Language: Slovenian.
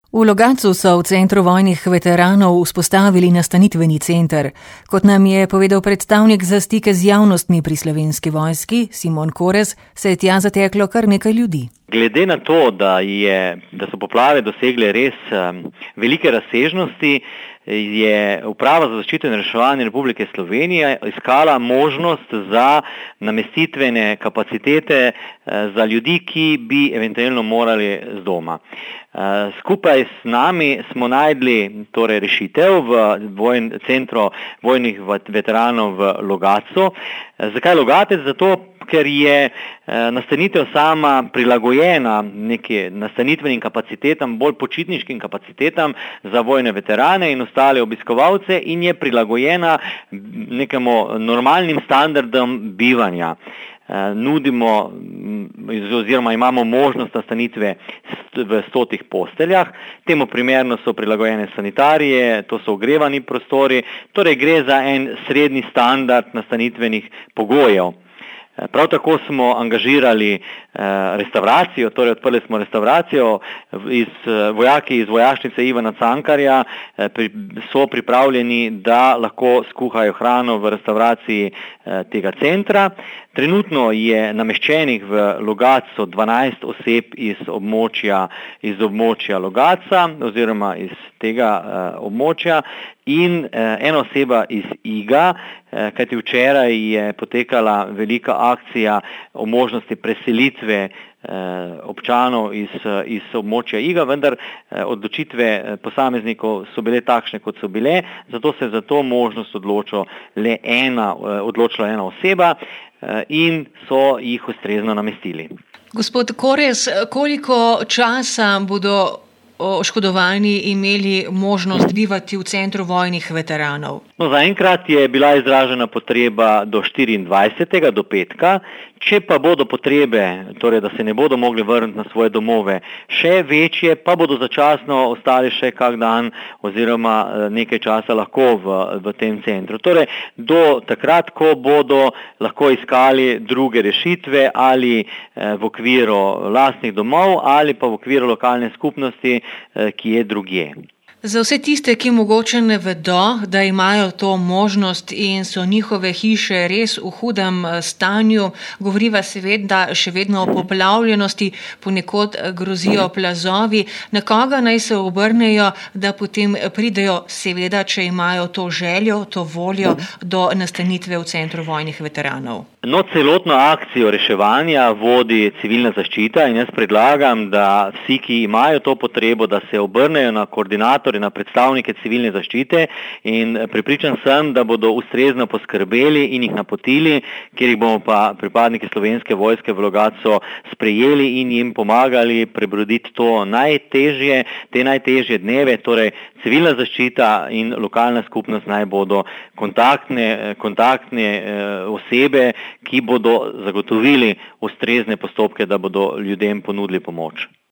V Logatcu so v Centru vojnih veteranov vzpostavili nastanitveni center. Kot nam je povedal predstavnik za stike z javnostmi pri Slovenski vojski, Simon Korez, se je tja zateklo kar nekaj ljudi. Glede na to, da so poplave dosegle res velike razsežnosti, je Uprava za zaščito in reševanje Republike Slovenije iskala možnost za namestitvene kapacitete za ljudi, ki bi eventualno morali z doma. Skupaj s nami smo našli rešitev v Centru vojnih veteranov v Logatcu. Zakaj Logatec? Zato, ker je nastanitev sama prilagojena nekim nastanitvenim kapacitetam, bolj počitniškim kapacitetam za vojne veterane in ostale obiskovalce in je prilagojena nekemu normalnim standardom bivanja. Nudimo oziroma imamo možnost nastanitve v 100 posteljah, temu primerno so prilagojene sanitarije, to so ogrevani prostori, torej gre za en srednji standard nastanitvenih pogojev. Prav tako smo angažirali restavracijo, torej odprli smo restavracijo, vojaki iz vojašnice Ivana Cankarja so pripravljeni, da lahko skuhajo hrano v restavraciji tega centra. Trenutno je nameščenih v Logatcu 12 oseb iz območja Logatca oziroma iz tega območja in ena oseba iz Iga, kajti včeraj je potekala velika akcija o možnosti preselitve občanov iz območja Iga, vendar odločitve posameznikov so bile takšne, kot so bile, zato se je za to možnost odločila ena oseba in so jih ustrezno namestili. Gospod Korez, koliko časa bodo oškodovani imeli možnost bivati v Centru vojnih veteranov? Zaenkrat je bila izražena potreba do 24. do petka. Če pa bodo potrebe, torej da se ne bodo mogli vrniti na svoje domove, še večje, pa bodo začasno ostali še kak dan oziroma nekaj časa lahko v tem centru. Torej, do takrat, ko bodo lahko iskali druge rešitve ali v okviru lastnih domov ali pa v okviru lokalne skupnosti, ki je drugje. Za vse tiste, ki mogoče ne vedo, da imajo to možnost in so njihove hiše res v hudem stanju, govoriva seveda še vedno o poplavljenosti, ponekod grozijo plazovi. Na koga naj se obrnejo, da potem pridejo, seveda, če imajo to željo, to voljo do nastanitve v Centru vojnih veteranov? Celotno akcijo reševanja vodi civilna zaščita in jaz predlagam, da vsi, ki imajo to potrebo, da se obrnejo na koordinatorje, na predstavnike civilne zaščite in prepričan sem, da bodo ustrezno poskrbeli in jih napotili, kjer jih bomo pa pripadniki Slovenske vojske v Logatcu sprejeli in jim pomagali prebroditi te najtežje dneve, torej civilna zaščita in lokalna skupnost naj bodo kontaktne osebe, ki bodo zagotovili ustrezne postopke, da bodo ljudem ponudili pomoč.